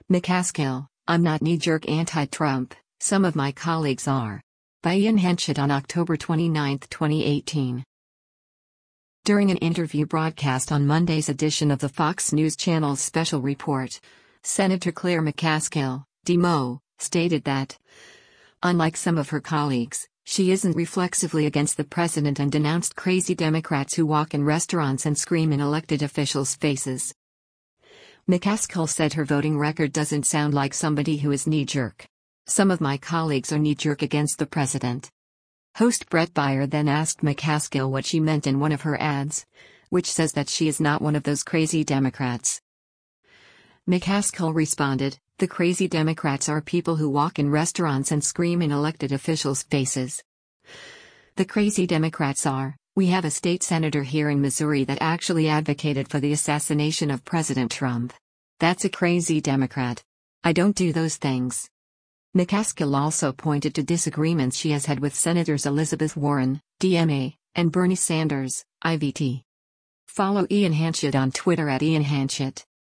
McCaskill, I'm not knee-jerk anti-Trump, some of my colleagues are. By Ian Henchett on October 29, 2018. During an interview broadcast on Monday's edition of the Fox News Channel's special report, Senator Claire McCaskill, D-Mo, stated that, unlike some of her colleagues, she isn't reflexively against the president and denounced crazy Democrats who walk in restaurants and scream in elected officials' faces. McCaskill said her voting record doesn't sound like somebody who is knee-jerk. Some of my colleagues are knee-jerk against the president. Host Brett Baier then asked McCaskill what she meant in one of her ads, which says that she is not one of those crazy Democrats. McCaskill responded, "The crazy Democrats are people who walk in restaurants and scream in elected officials' faces. The crazy Democrats are, we have a state senator here in Missouri that actually advocated for the assassination of President Trump. That's a crazy Democrat. I don't do those things." McCaskill also pointed to disagreements she has had with Senators Elizabeth Warren, DMA, and Bernie Sanders, IVT. Follow Ian Henchett on Twitter @IanHenchett.